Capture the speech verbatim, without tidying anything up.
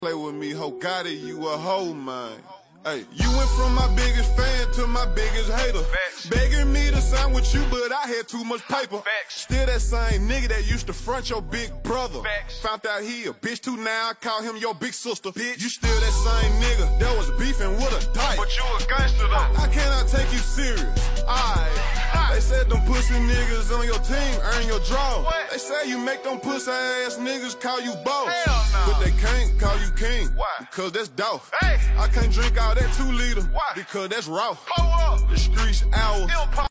Play with me, ho, got it, you a hoe, man. Hey, you went from my biggest fan to my biggest hater. Facts. Begging me to sign with you, but I had too much paper. Facts. Still that same nigga that used to front your big brother. Facts. Found out he a bitch too, now I call him your big sister. Bitch, you still that same nigga that was beefing with a dyke. But you a gangster though. I cannot take you serious. Aight. They said them pussy niggas on your team earn your draw. What? They say you make them pussy ass niggas call you boss. Hell no. But they can't call you king. Why? Because that's dope. Hey. I can't drink all that two liter. Why? Because that's raw. The streets owl.